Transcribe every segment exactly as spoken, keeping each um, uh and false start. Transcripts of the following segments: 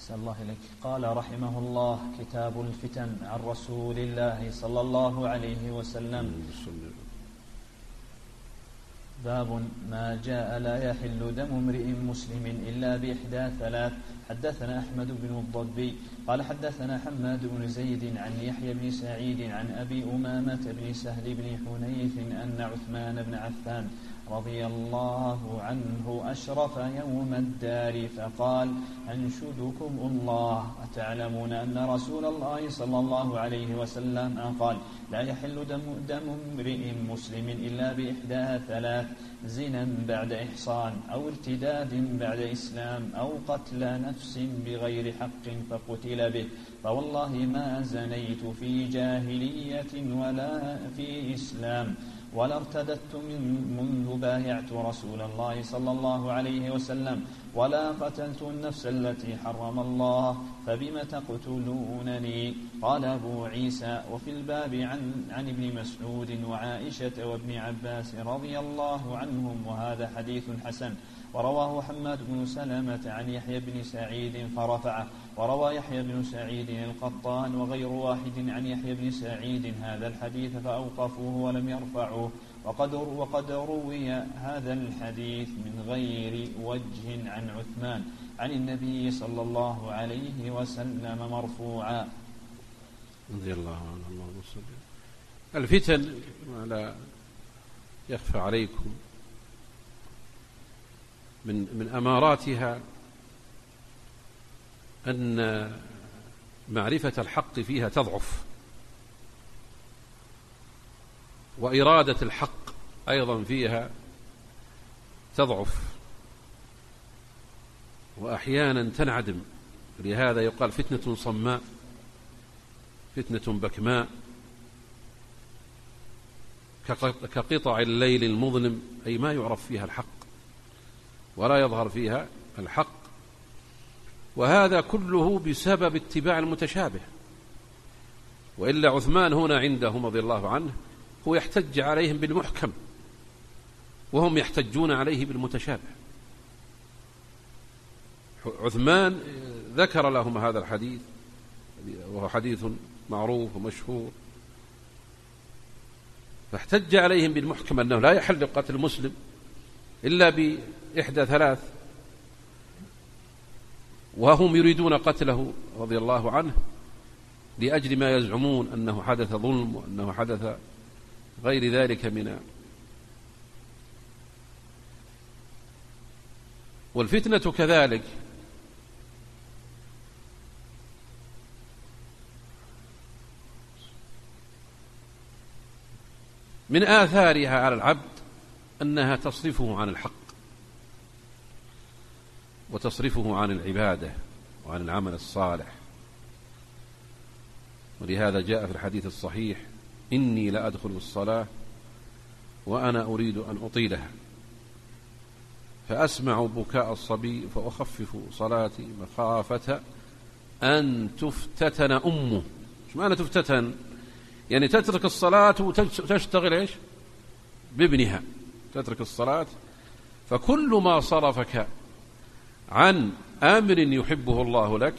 أحسن الله إليك. قال رحمه الله: كتاب الفتن، عن رسول الله صلى الله عليه وسلم. باب ما جاء لا يحل دم امرئ مسلم إلا بإحدى ثلاث. حدثنا أحمد بن الضبي قال حدثنا حماد بن زيد عن يحيى بن سعيد عن أبي أمامة بن سهل بن حنيف أن عثمان بن عفان رضي الله عنه أشرف يوم الدار فقال: أنشدكم الله، أتعلمون أن رسول الله صلى الله عليه وسلم قال: لا يحل دم, دم امرئ مسلم إلا بإحدى ثلاث: زنا بعد إحصان، أو ارتداد بعد إسلام، أو قتل نفس بغير حق فقتل به. فوالله ما زنيت في جاهلية ولا في إسلام، ولا ارتدت من منذ بايعت رسول الله صلى الله عليه وسلم، ولا قتلت النفس التي حرم الله، فبم تقتلونني؟ قال أبو عيسى: وفي الباب عن, عن ابن مسعود وعائشة وابن عباس رضي الله عنهم، وهذا حديث حسن. ورواه حماد بن سلمة عن يحيى بن سعيد فرفعه، وروى يحيى بن سعيد القطان وغير واحد عن يحيى بن سعيد هذا الحديث فأوقفوه ولم يرفعوه. وقد, وقد روي هذا الحديث من غير وجه عن عثمان عن النبي صلى الله عليه وسلم مرفوعا. رضي الله عنه. اللهم صل. الفتن لا يخفى عليكم من من أماراتها أن معرفة الحق فيها تضعف، وإرادة الحق أيضا فيها تضعف، وأحيانا تنعدم. لهذا يقال فتنة صماء، فتنة بكماء، كقطع الليل المظلم، أي ما يعرف فيها الحق ولا يظهر فيها الحق. وهذا كله بسبب اتباع المتشابه. وإلا عثمان هنا عندهم رضي الله عنه هو يحتج عليهم بالمحكم، وهم يحتجون عليه بالمتشابه. عثمان ذكر لهم هذا الحديث، وهو حديث معروف ومشهور، فاحتج عليهم بالمحكم أنه لا يحل قتل المسلم إلا بإحدى ثلاث، وهم يريدون قتله رضي الله عنه لأجل ما يزعمون أنه حدث ظلم، وأنه حدث غير ذلك من. والفتنة كذلك من آثارها على العبد أنها تصرفه عن الحق، وتصرفه عن العبادة وعن العمل الصالح. ولهذا جاء في الحديث الصحيح: إني لأدخل الصلاة وأنا أريد أن أطيلها، فأسمع بكاء الصبي فأخفف صلاتي مخافة أن تفتتن أمه. إيش معنى تفتتن؟ يعني تترك الصلاة وتشتغل إيش؟ بابنها، تترك الصلاة. فكل ما صرفك عن أمر يحبه الله لك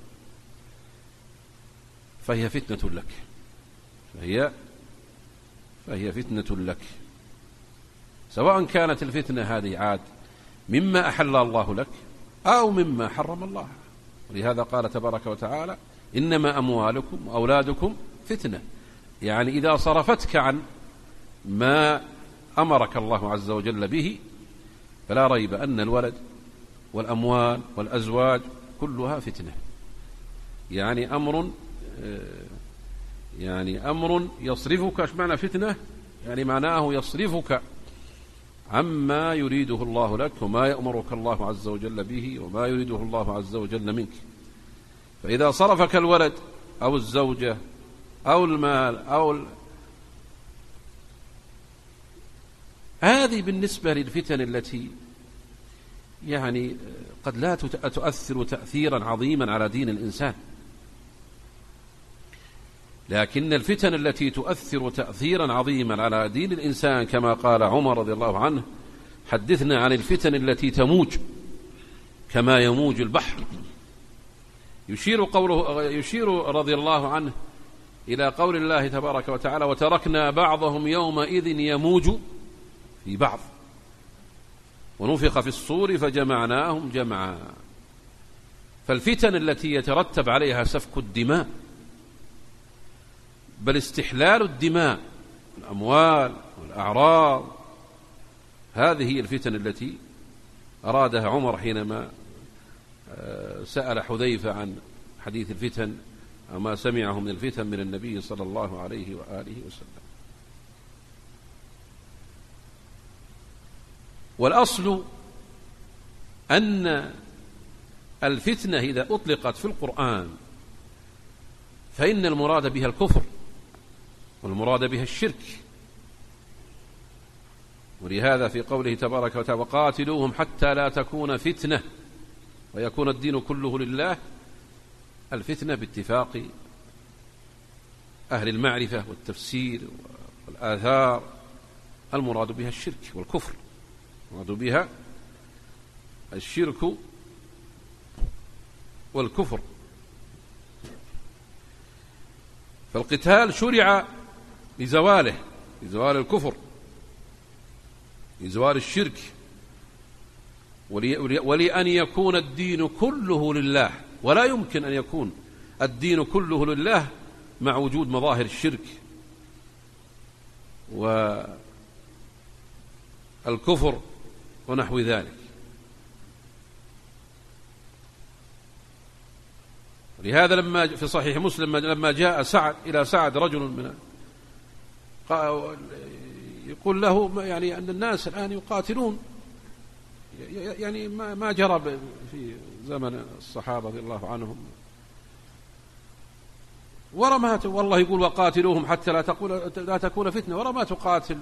فهي فتنة لك، فهي فهي فتنة لك، سواء كانت الفتنة هذه عاد مما أحل الله لك أو مما حرم الله. ولهذا قال تبارك وتعالى: إنما أموالكم وأولادكم فتنة. يعني إذا صرفتك عن ما أمرك الله عز وجل به فلا ريب أن الولد والأموال والأزواج كلها فتنة. يعني أمر يعني أمر يصرفك. ايش معنى فتنة؟ يعني معناه يصرفك عما يريده الله لك، وما يأمرك الله عز وجل به، وما يريده الله عز وجل منك. فإذا صرفك الولد أو الزوجة أو المال أو ال... هذه بالنسبة للفتن التي يعني قد لا تؤثر تأثيرا عظيما على دين الإنسان، لكن الفتن التي تؤثر تأثيرا عظيما على دين الإنسان كما قال عمر رضي الله عنه: حدثنا عن الفتن التي تموج كما يموج البحر. يشير قوله يشير رضي الله عنه إلى قول الله تبارك وتعالى: وتركنا بعضهم يومئذ يموج في بعض ونفخ في الصور فجمعناهم جمعا. فالفتن التي يترتب عليها سفك الدماء، بل استحلال الدماء الأموال والأعراض، هذه هي الفتن التي أرادها عمر حينما سأل حذيفة عن حديث الفتن وما سمعه من الفتن من النبي صلى الله عليه وآله وسلم. والأصل أن الفتنة إذا أطلقت في القرآن فإن المراد بها الكفر والمراد بها الشرك. ولهذا في قوله تبارك وتعالى: وقاتلوهم حتى لا تكون فتنة ويكون الدين كله لله، الفتنة باتفاق أهل المعرفة والتفسير والآثار المراد بها الشرك والكفر، المراد بها الشرك والكفر. فالقتال شرع لزواله، لزوال الكفر، لزوال الشرك، ولأن يكون الدين كله لله. ولا يمكن أن يكون الدين كله لله مع وجود مظاهر الشرك والكفر ونحو ذلك. لهذا لما في صحيح مسلم لما جاء سعد إلى سعد رجل من يقول له يعني أن الناس الآن يقاتلون، يعني ما جرى في زمن الصحابة رضي الله عنهم، ورمات والله يقول وقاتلوهم حتى لا تقول لا تكون فتنة، ورما تقاتل.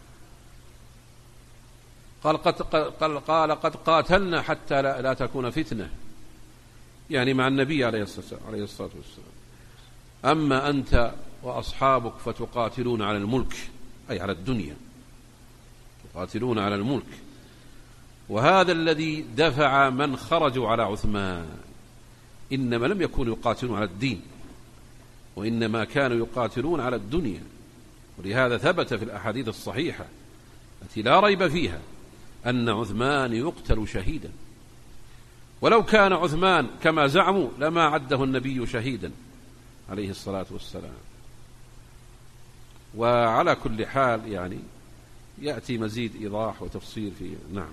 قال قد قال قد قاتلنا حتى لا, لا تكون فتنة، يعني مع النبي عليه الصلاة والسلام. أما أنت وأصحابك فتقاتلون على الملك، أي على الدنيا، تقاتلون على الملك. وهذا الذي دفع من خرجوا على عثمان، إنما لم يكونوا يقاتلون على الدين، وإنما كانوا يقاتلون على الدنيا. ولهذا ثبت في الأحاديث الصحيحة التي لا ريب فيها أن عثمان يقتل شهيدا، ولو كان عثمان كما زعموا لما عده النبي شهيدا عليه الصلاة والسلام. وعلى كل حال يعني يأتي مزيد إيضاح وتفصيل في نعم.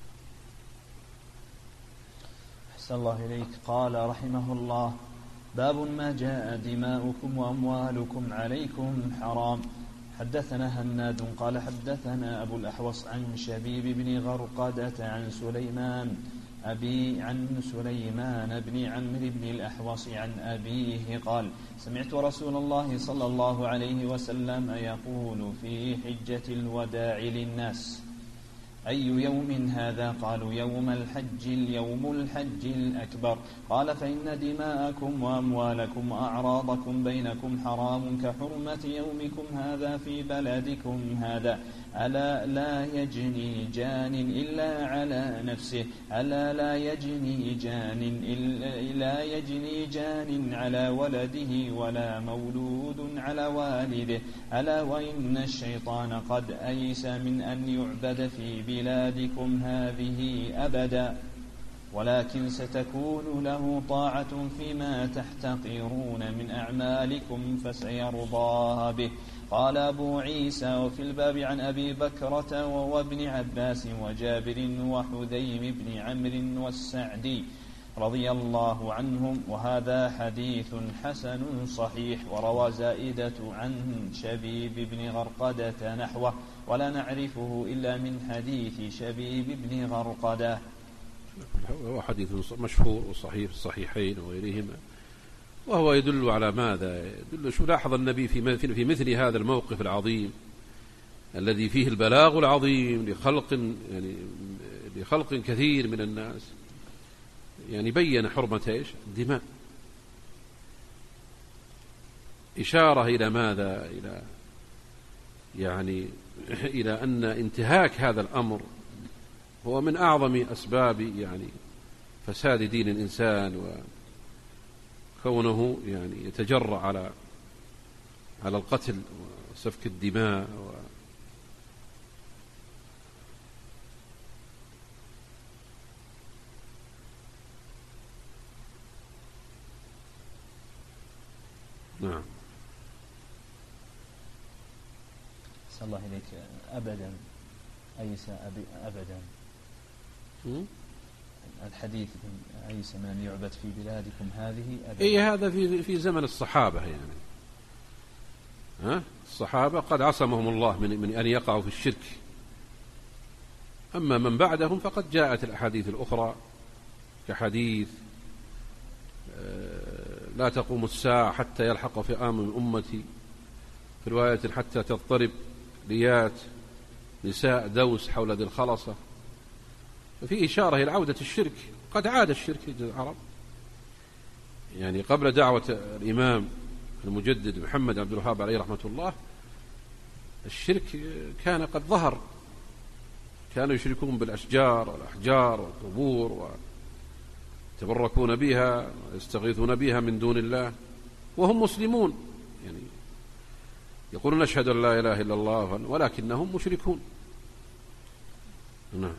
أحسن الله إليك. قال رحمه الله: باب ما جاء دماؤكم وأموالكم عليكم حرام. حدثنا هناد قال حدثنا أبو الأحوص عن شبيب بن غرقدة عن سليمان أبي عن سليمان بن عمرو بن الأحوص عن أبيه قال: سمعت رسول الله صلى الله عليه وسلم يقول في حجة الوداع للناس: أي يوم هذا؟ قالوا: يوم الحج، اليوم الحج الأكبر. قال: فإن دماءكم وأموالكم وأعراضكم بينكم حرام كحرمة يومكم هذا في بلدكم هذا. ألا لا يجني جان إلا على نفسه، ألا لا يجني جان إلا يجني جان على ولده ولا مولود على والده. ألا وإن الشيطان قد أيس من أن يعبد في بلادكم هذه أبدا، ولكن ستكون له طاعة فيما تحتقرون من أعمالكم فسيرضاها به. قال أبو عيسى: وفي الباب عن أبي بكرة وابن عباس وجابر وحذيم بن عمرو والسعدي رضي الله عنهم، وهذا حديث حسن صحيح. وروى زائدة عن شبيب بن غرقدة نحوه، ولا نعرفه إلا من حديث شبيب بن غرقدة. هو حديث مشهور وصحيح في الصحيحين وغيرهما، وهو يدل على ماذا؟ يدل شو لاحظ النبي في في مثل هذا الموقف العظيم الذي فيه البلاغ العظيم لخلق يعني لخلق كثير من الناس، يعني بين حرمة ايش؟ الدماء. إشارة إلى ماذا؟ إلى يعني إلى أن انتهاك هذا الأمر هو من أعظم أسباب يعني فساد دين الإنسان كونه يعني يتجرأ على على القتل وسفك الدماء و نعم. صلى الله إليك. أبدا أيس أبدا م? الحديث أيس من يعبد في بلادكم هذه أبدا. أي هذا في في زمن الصحابة يعني، ها الصحابة قد عصمهم الله من من أن يقعوا في الشرك. أما من بعدهم فقد جاءت الأحاديث الأخرى كحديث لا تقوم الساعة حتى يلحق فئام من أمتي، في رواية حتى تضطرب ليات نساء دوس حول ذي الخلصة. ففي إشارة إلى عودة الشرك. قد عاد الشرك في العرب يعني قبل دعوة الإمام المجدد محمد عبد الوهاب عليه رحمة الله. الشرك كان قد ظهر، كانوا يشركون بالأشجار والأحجار والقبور ويتبركون بها ويستغيثون بها من دون الله وهم مسلمون، يعني يقولون نشهد أن لا إله إلا الله ولكنهم مشركون. نعم.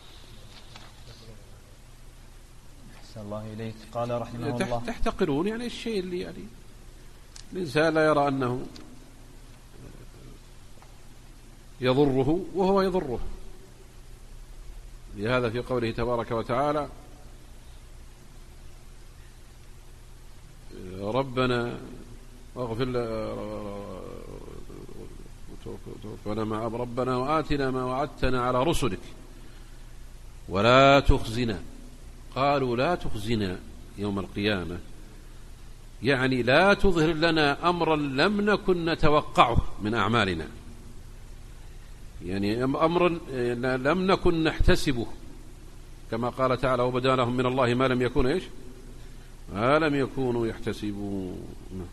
أحسن الله إليك. قال رحمه الله تحتقرون يعني الشيء اللي يعني الإنسان لا يرى أنه يضره وهو يضره. لهذا في قوله تبارك وتعالى ربنا واغفر توفنا مع ربنا وآتنا ما وعدتنا على رسلك ولا تخزنا. قالوا لا تخزنا يوم القيامة، يعني لا تظهر لنا أمرا لم نكن نتوقعه من أعمالنا، يعني أمرا لم نكن نحتسبه، كما قال تعالى وبدا لهم من الله ما لم يكونوا إيش ما لم يكونوا يحتسبون.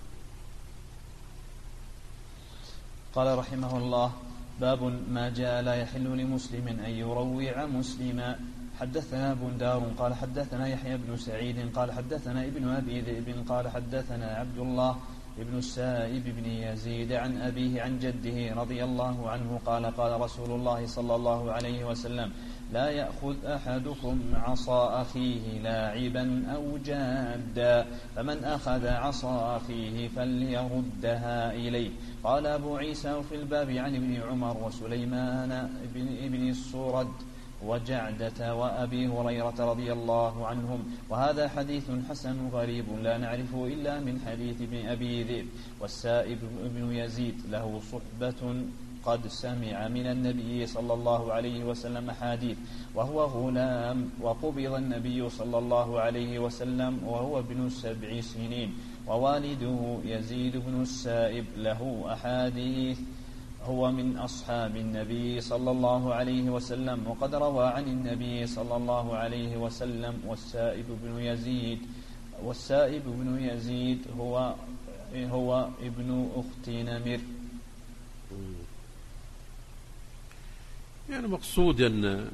قال رحمه الله باب ما جاء لا يحل لمسلم أن يروع مسلما. حدثنا بندار قال حدثنا يحيى بن سعيد قال حدثنا ابن أبي ذئب قال حدثنا عبد الله ابن السائب بن يزيد عن أبيه عن جده رضي الله عنه قال قال رسول الله صلى الله عليه وسلم لا يأخذ أحدكم عصا أخيه لاعبا أو جادا، فمن أخذ عصا أخيه فليردها إليه. قال أبو عيسى في الباب عن ابن عمر وسليمان بن السورد وجعدة وأبي هريرة رضي الله عنهم. وهذا حديث حسن غريب لا نعرفه إلا من حديث ابن أبي ذئب. والسائب بن يزيد له صحبة قد سمع من النبي صلى الله عليه وسلم حديث وهو غلام، وقبض النبي صلى الله عليه وسلم وهو ابن سبع سنين، ووالده يزيد بن السائب له أحاديث، هو من أصحاب النبي صلى الله عليه وسلم وقد روى عن النبي صلى الله عليه وسلم. والسائب بن يزيد والسائب بن يزيد هو هو ابن أخت نمر. يعني مقصود أن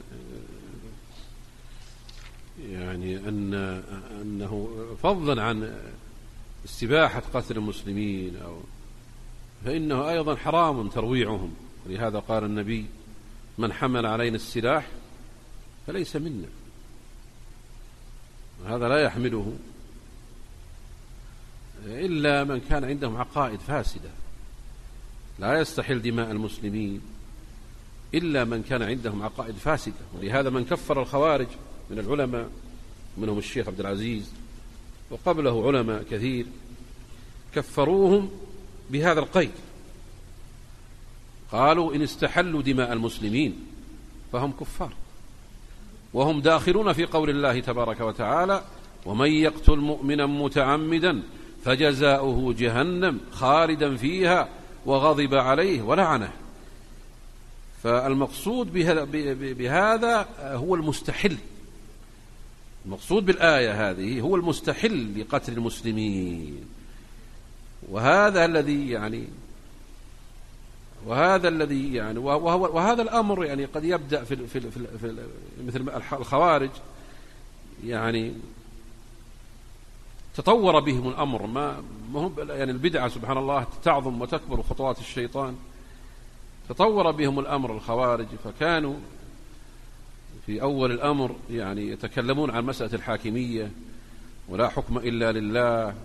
يعني أن أنه فضلا عن استباحة قتل المسلمين أو فإنه أيضا حرام ترويعهم. ولهذا قال النبي من حمل علينا السلاح فليس منا. وهذا لا يحمله إلا من كان عندهم عقائد فاسدة، لا يستحل دماء المسلمين إلا من كان عندهم عقائد فاسدة. ولهذا من كفر الخوارج من العلماء منهم الشيخ عبد العزيز وقبله علماء كثير كفروهم بهذا القيد، قالوا إن استحلوا دماء المسلمين فهم كفار، وهم داخلون في قول الله تبارك وتعالى ومن يقتل مؤمنا متعمدا فجزاؤه جهنم خالدا فيها وغضب عليه ولعنه. فالمقصود بهذا, بهذا هو المستحل، المقصود بالآية هذه هو المستحل لقتل المسلمين. وهذا الذي يعني وهذا الذي يعني وهو وهذا الأمر يعني قد يبدأ في في في, في مثل الخوارج، يعني تطور بهم الأمر، ما هم يعني البدعة سبحان الله تعظم وتكبر خطوات الشيطان. تطور بهم الأمر الخوارج، فكانوا في أول الأمر يعني يتكلمون عن مسألة الحاكمية ولا حكم إلا لله،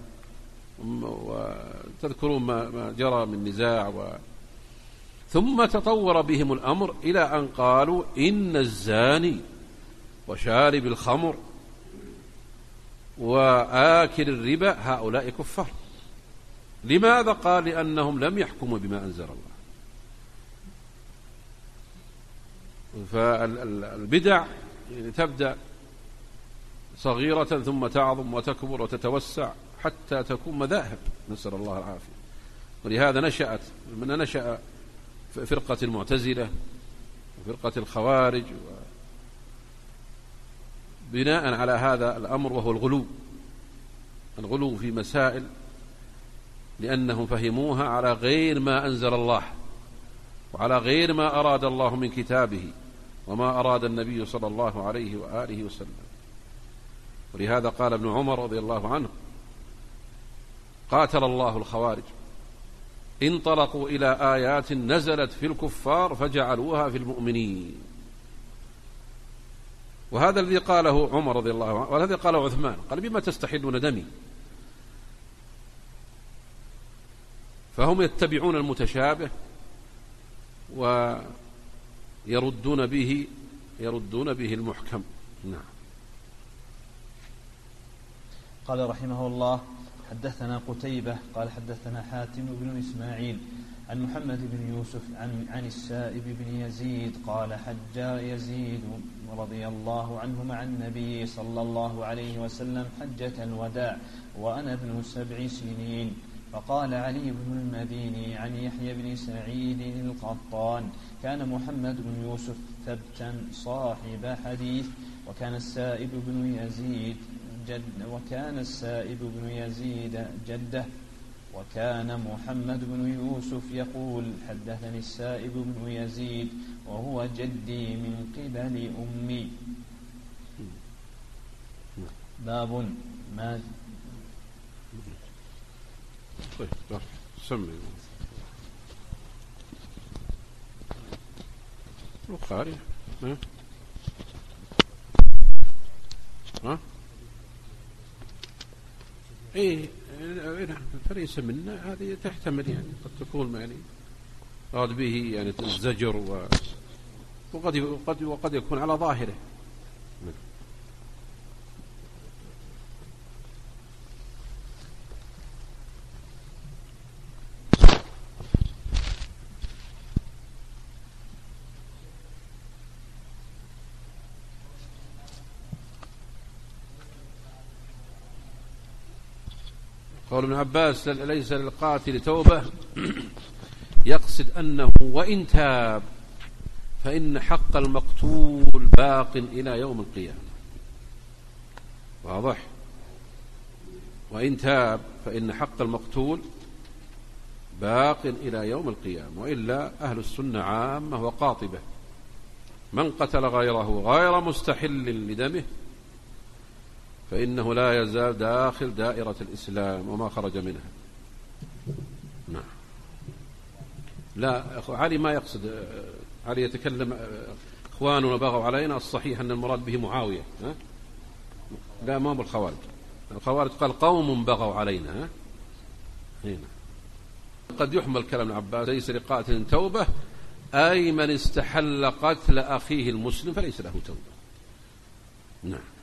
وتذكرون ما جرى من نزاع و... ثم تطور بهم الأمر إلى أن قالوا إن الزاني وشارب الخمر وآكل الربا هؤلاء كفار. لماذا؟ قال لأنهم لم يحكموا بما أنزل الله. فالبدع يعني تبدأ صغيرة ثم تعظم وتكبر وتتوسع حتى تكون مذاهب، نسأل الله العافية. ولهذا نشأت من نشأ فرقة المعتزلة وفرقة الخوارج بناء على هذا الأمر، وهو الغلو الغلو في مسائل، لأنهم فهموها على غير ما أنزل الله وعلى غير ما أراد الله من كتابه وما أراد النبي صلى الله عليه وآله وسلم. ولهذا قال ابن عمر رضي الله عنه: قاتل الله الخوارج، انطلقوا إلى آيات نزلت في الكفار فجعلوها في المؤمنين. وهذا الذي قاله عمر رضي الله عنه، والذي قاله عثمان، قال: بما تستحلون دمي؟ فهم يتبعون المتشابه ويردون به يردون به المحكم. نعم. قال رحمه الله: حدثنا قتيبة قال حدثنا حاتم بن إسماعيل عن محمد بن يوسف عن, عن السائب بن يزيد قال: حج يزيد رضي الله عنه مع النبي صلى الله عليه وسلم حجة الوداع وأنا ابن سبع سنين. فقال علي بن المديني عن يحيى بن سعيد القطان: كان محمد بن يوسف ثبتا صاحب حديث، وكان السائب بن يزيد جد وكان السائب بن يزيد جده، وكان محمد بن يوسف يقول: حدثني السائب بن يزيد وهو جدي من قبل أمي. باب ما طيب سمي البخاري ها ايه فليس منا، هذه تحتمل يعني قد تكون يعني راد به يعني الزجر و... وقد وقد وقد يكون على ظاهره. قول ابن عباس: ليس للقاتل توبة، يقصد أنه وإن تاب فإن حق المقتول باق إلى يوم القيامة. واضح؟ وإن تاب فإن حق المقتول باق إلى يوم القيامة، وإلا أهل السنة عامة وقاطبة: من قتل غيره غير مستحل لدمه فإنه لا يزال داخل دائرة الإسلام وما خرج منها. نعم. لا، علي ما يقصد، علي يتكلم إخواننا بغوا علينا، الصحيح أن المراد به معاوية. ها؟ لا، ما هو الخوارج. الخوارج قال قوم بغوا علينا. ها؟ هنا قد يحمل كلام ابن عباس: ليس لقاتل توبة، أي من استحل قتل أخيه المسلم فليس له توبة. نعم.